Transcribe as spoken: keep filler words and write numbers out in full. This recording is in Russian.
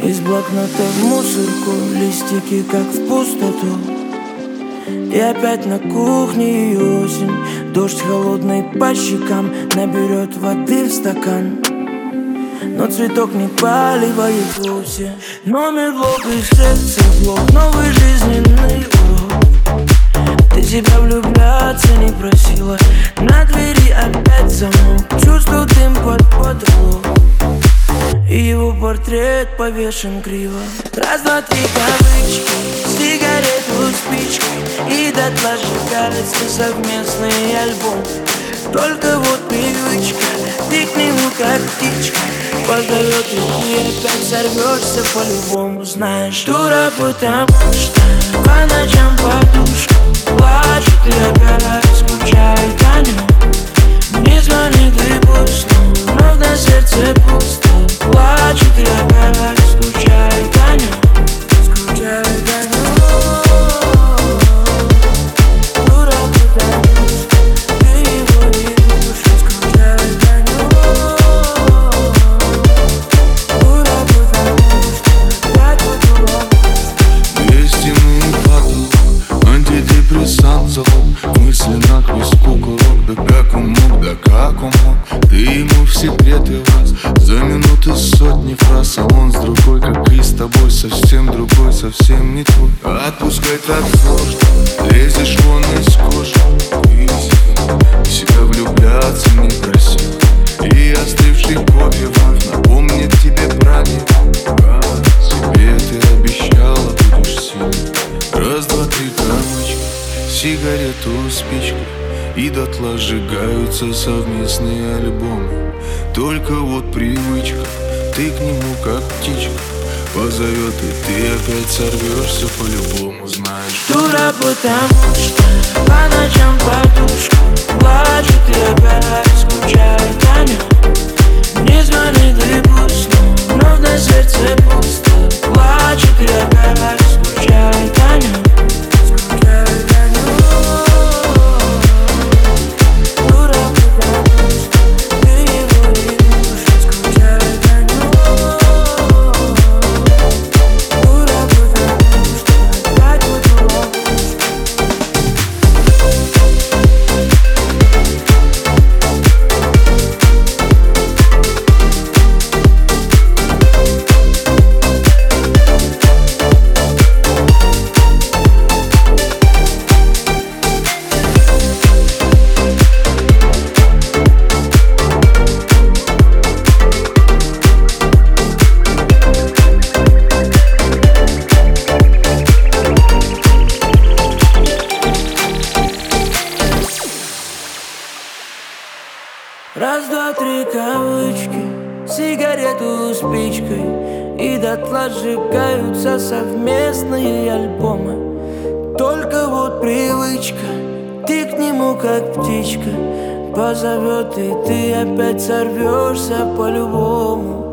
Из блокнота в мусорку, листики как в пустоту. И опять на кухне и осень. Дождь холодный по щекам наберет воды в стакан. Но цветок не поливает вовсе. Номер блок из сердца блок, новый жизненный урок. Ты себя влюбляться не просила, на двери опять замок. Чувствую дым под потолок, и его портрет повешен криво. Раз, два, три кавычки, сигарету спичкой, и дотла сжигается совместный альбом. Только вот привычка, ты к нему как птичка, позовет, и ты опять сорвешься по-любому. Знаешь, дура, потому что по ночам подушка плачет и опять скучает о нем. Не звонит и пусть, но вновь на сердце пусто. Плачет и опять скучает о нем. Скучает о нем. Дура, потому что ты его не любишь. Скучает о нем. Дура, потому что так вот дурак. Истинный поток, антидепрессант залог. Мысли насквозь кукурок. Да как он мог, да как он мог. Ты ему в секреты раз, за минуты сотни фраз. А он с другой, как и с тобой, совсем другой, совсем не твой. Отпускай так сложно, лезешь вон из кожи. Ты себя влюбляться не просил, и остывший кофе вновь напомнит тебе про него. Себе ты обещала, будешь сильной. Раз, два, три кавычки, сигарету спичкой, и дотла сжигаются совместные альбомы. Только вот привычка, ты к нему как птичка, позовет, и ты опять сорвешься по-любому. Знаешь, дура, потому что по ночам подушка плачет и опять скучает о нем. Не звонит и пусть, но вновь на сердце пусто. Плачет и опять скучает о нем. Скучает о нем. Дура, потому что ты его не любишь. Скучает о нем. Дура, потому что опять вот урок. Раз, два, три кавычки, сигарету спичкой, и дотла сжигаются совместные альбомы. Только вот привычка, ты к нему как птичка, позовет, и ты опять сорвешься по-любому.